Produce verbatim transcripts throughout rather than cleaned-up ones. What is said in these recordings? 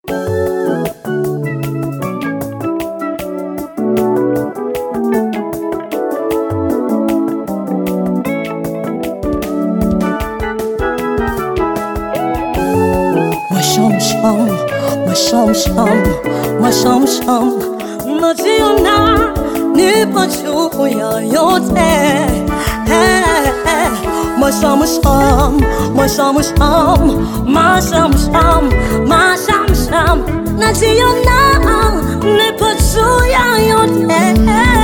Mashamsham, mashamsham, mashamsham, najiona nipo juu ya yote. Mashamsham, mashamsham, mashamsham, mashamsham, najiona nipo juu ya yote.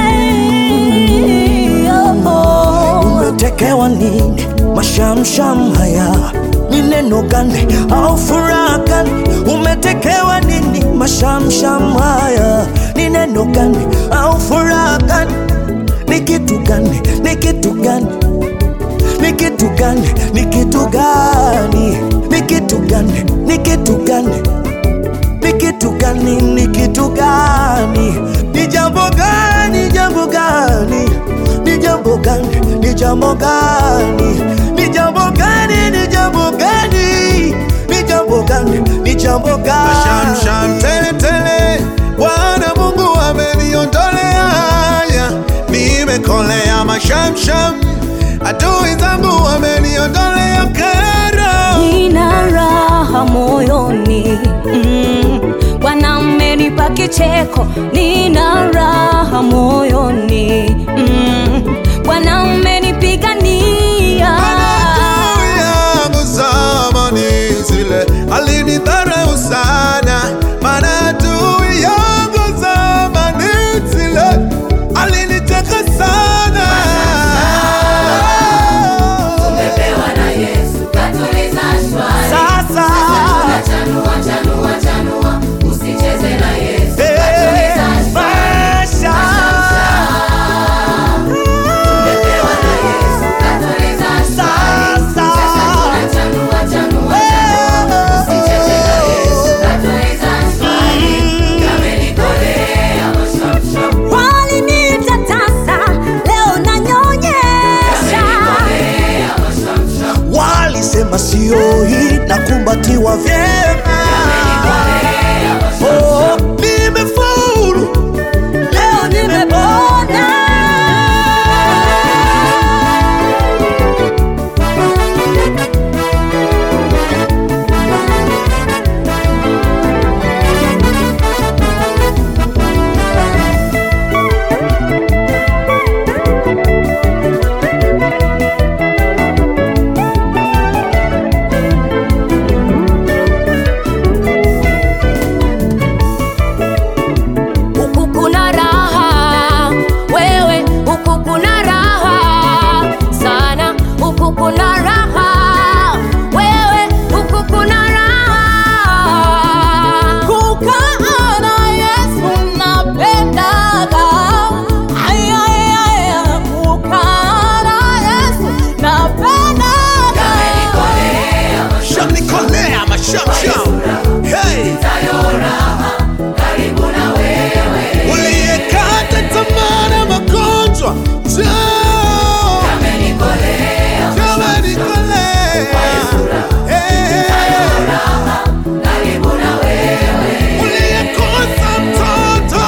Umetekewa nini? Mashamsham haya ni neno gani au furaha gani? Umetekewa nini? Mashamsham haya ni neno gani au furaha gani? Ni kitu gani? Ni kitu gani? Ni kitu gani? Ni kitu gani? Ni kitu gani? Ni kitu gani? Ni kitu gani? Ni kitu gani? Ni jambo gani? Jambo gani? Ni jambo gani? Ni jambo gani? Ni jambo gani? Ni jambo gani? Ni jambo gani? Ni jambo gani? Mashamsham tele tele, Bwana Mungu ameniondolea haya, nimekolea mashamsham, adui zangu wameniondolea kero. Nina raha moyoni, mm. Bwana amenipa kicheko. Nina raha moyoni, mm. Bwana amenipigania. Adui yangu zamani zile alinidharau sana, maana adui yangu zamani zile aliniteka sana. Tumepewa na Yesu katuliza shwari. Sasa Chanua, chanua, chanua, usicheze na Yesu katuliza shwari. Tumepewa na Yesu katuliza shwari. Chanua, chanua, chanua, usicheze na Yesu katuliza shwari. Yamenikolea mashamsham. Walinitatasa, leo nanyonyesha. Yamenikolea mashamsham. walisema sio hii na kumbatiwa vyema. Oh, nimefaulu, Leo nimepona. Huku kuna raha, wewe, huku kuna raha sana. Huku kuna raha, wewe, huku kuna raha. Kukaa na Yesu napendaga. Ay, ay, ay, kukaa na Yesu napendaga. Yamenikolea mashamsham. Nikolea mashamsham. Hey! Karibu na wewe. Uliyekata tamaa na magonjwa, njoo. Yamenikolea Yamenikolea. Hey! karibu na wewe. Uliyekosa mtoto,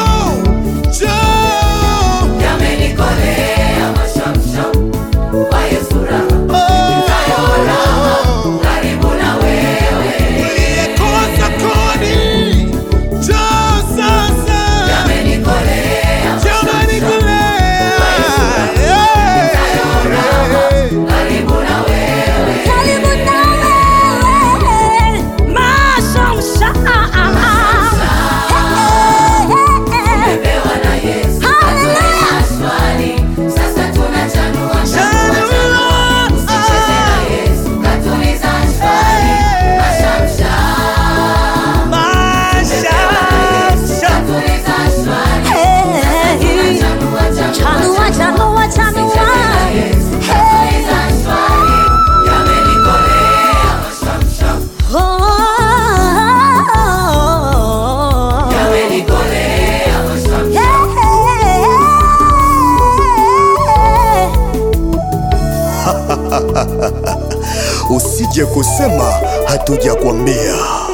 njoo. Yamenikolea mashamsham. Kwa Yesu raha. Oh. Karibu na wewe. Uliyekosa kodi, njoo sasa. Yamenikolea Yamenikolea. Yeah. karibu na wewe. Karibu na wewe, mashamsham. Tumepewa na Yesu katuliza shwari. Sasa tunachanua chanua. Usicheze na Yesu katuliza shwari. Mashamsham. Katuliza shwari. Chanua, chanua, Chanua, chanua, chanua. katuliza shwari. Yamenikolea mashamsham. Oh. Yamenikolea mashamsham. usije kusema hatujakwambia.